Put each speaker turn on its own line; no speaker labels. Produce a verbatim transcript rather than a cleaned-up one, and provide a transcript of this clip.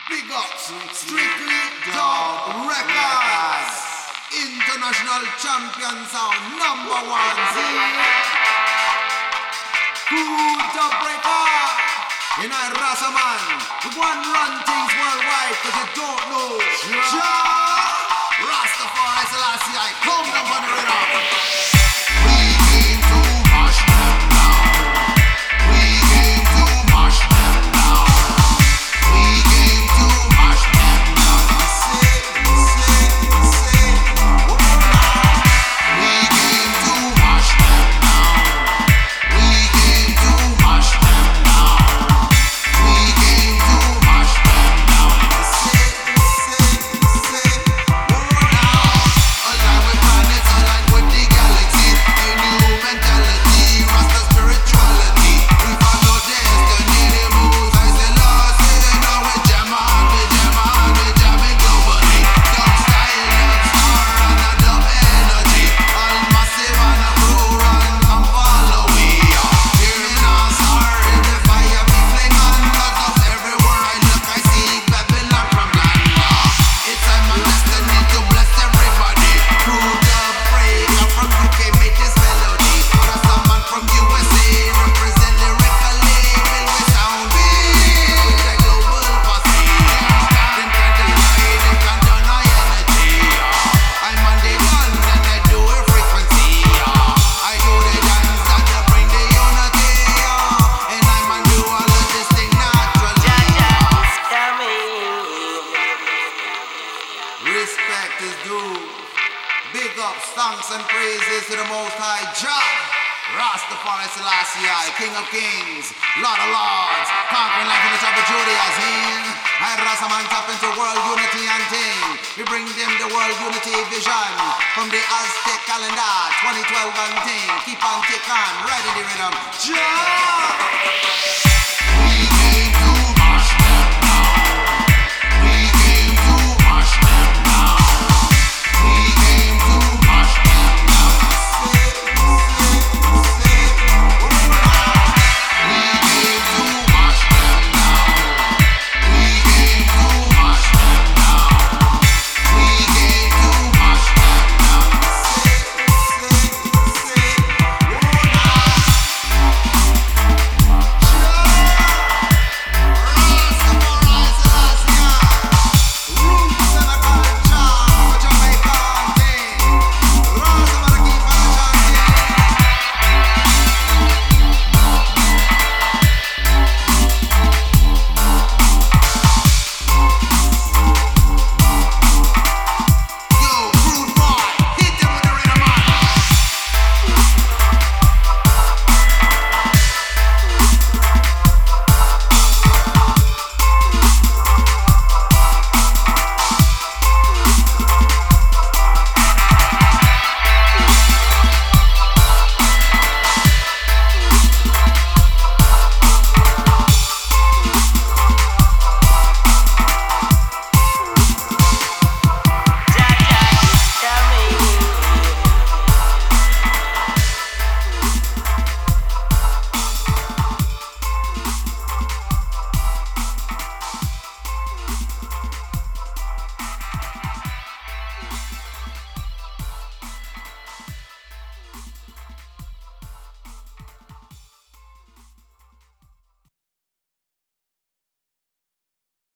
Big ups, Strictly Dub Records, international champion sound, number one. Cool Dub Record, you know Rasaman, we want to run things worldwide, cause you don't know. Ja, Rastafari Selassie, I come down on the rhythm. We came to mash them down. We came to mash them down. We came to mash them down. Say, say, say, oh now. We came to mash them down. We came to mash them down. We came to mash them down. Say, say, say, oh now. Align with planets, align with the galaxy. A new mentality, Rasta spirituality. We follow destiny, the moves I say lost. Now we jam on, we jam on, we jamming globally. Dub style, dub star, and a dub energy. All massive and a crew run and follow we. Hear me now, sorry, the fire be fling on. Cause of everywhere I look, I see Babylon from land. It's time my destiny to bless everybody. Crew dub break, I'm from U K, made this melody. Just a man from U S A, represent lyrically. Build with sound big, with the global posse. Them can't deny, them can't deny energy. I'm on the gun and I do a frequency. I do the dance that to bring the unity. And I'm on do all of this thing naturally.
Jaja's coming.
Respect is due. Big ups, thanks and praises to the Most High Jah. Rastafari Selassie, King of Kings, Lord of Lords, conquering life in the top of Judaism. I Rasaman tap into world unity and thing. We bring them the world unity vision from the Aztec calendar, twenty twelve and thing. Keep on tick on, right in the rhythm. Jah!